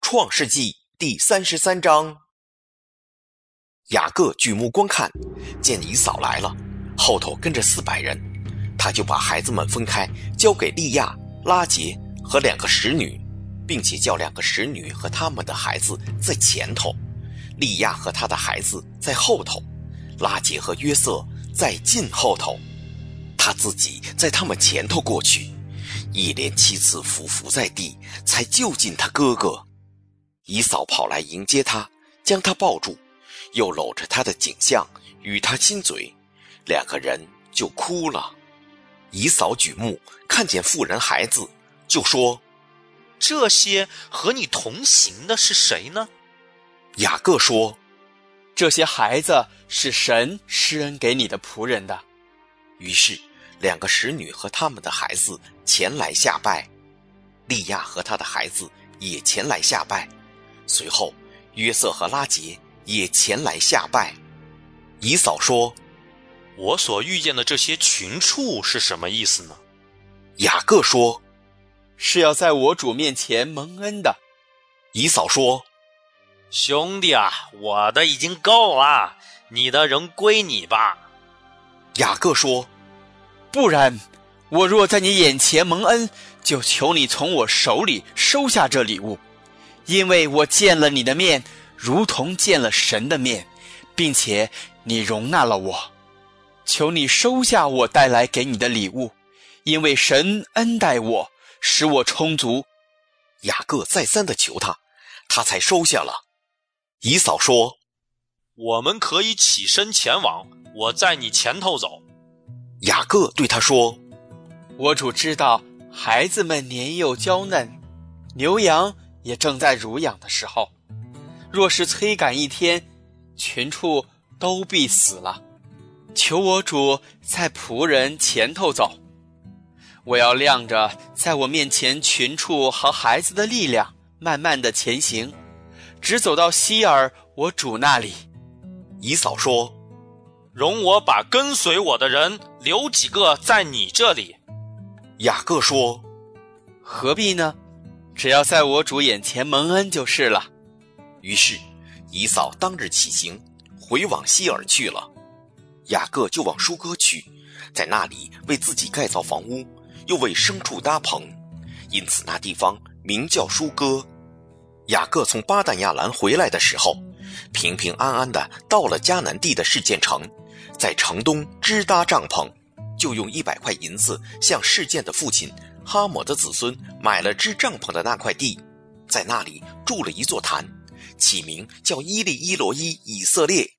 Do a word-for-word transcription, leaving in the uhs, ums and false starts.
创世纪第三十三章。雅各举目观看，见以扫来了，后头跟着四百人，他就把孩子们分开，交给利亚、拉结和两个使女，并且叫两个使女和他们的孩子在前头，利亚和他的孩子在后头，拉结和约瑟在近后头，他自己在他们前头过去，一连七次俯伏在地，才就近他哥哥。以扫跑来迎接他，将他抱住，又搂着他的颈项，与他亲嘴，两个人就哭了。以扫举目看见妇人孩子，就说： 这些和你同行的是谁呢？ 雅各说： 这些孩子是神施恩给你的仆人的。 于是两个使女和他们的孩子前来下拜，利亚和他的孩子也前来下拜，随后约瑟和拉结也前来下拜。以扫说： 我所遇见的这些群畜是什么意思呢？ 雅各说： 是要在我主面前蒙恩的。 以扫说： 兄弟啊，我的已经够了，你的仍归你吧。 雅各说： 不然，我若在你眼前蒙恩，就求你从我手里收下这礼物，因为我见了你的面，如同见了神的面，并且你容纳了我。求你收下我带来给你的礼物，因为神恩待我，使我充足。 雅各再三地求他，他才收下了。以扫说： 我们可以起身前往，我在你前头走。 雅各对他说： 我主知道孩子们年幼娇嫩，牛羊也正在乳养的时候，若是催赶一天，群畜都必死了。求我主在仆人前头走，我要亮着在我面前群畜和孩子的力量，慢慢地前行，直走到希尔我主那里。 以扫说： 容我把跟随我的人留几个在你这里。 雅各说： 何必呢？只要在我主眼前蒙恩就是了。 于是以扫当日起行，回往希尔去了。雅各就往舒歌去，在那里为自己盖造房屋，又为牲畜搭棚，因此那地方名叫舒歌。雅各从巴旦亚兰回来的时候，平平安安地到了迦南地的示剑城，在城东支搭帐篷，就用一百块银子向示剑的父亲哈抹的子孙买了支帐篷的那块地，在那里筑了一座坛，起名叫伊利伊罗伊以色列。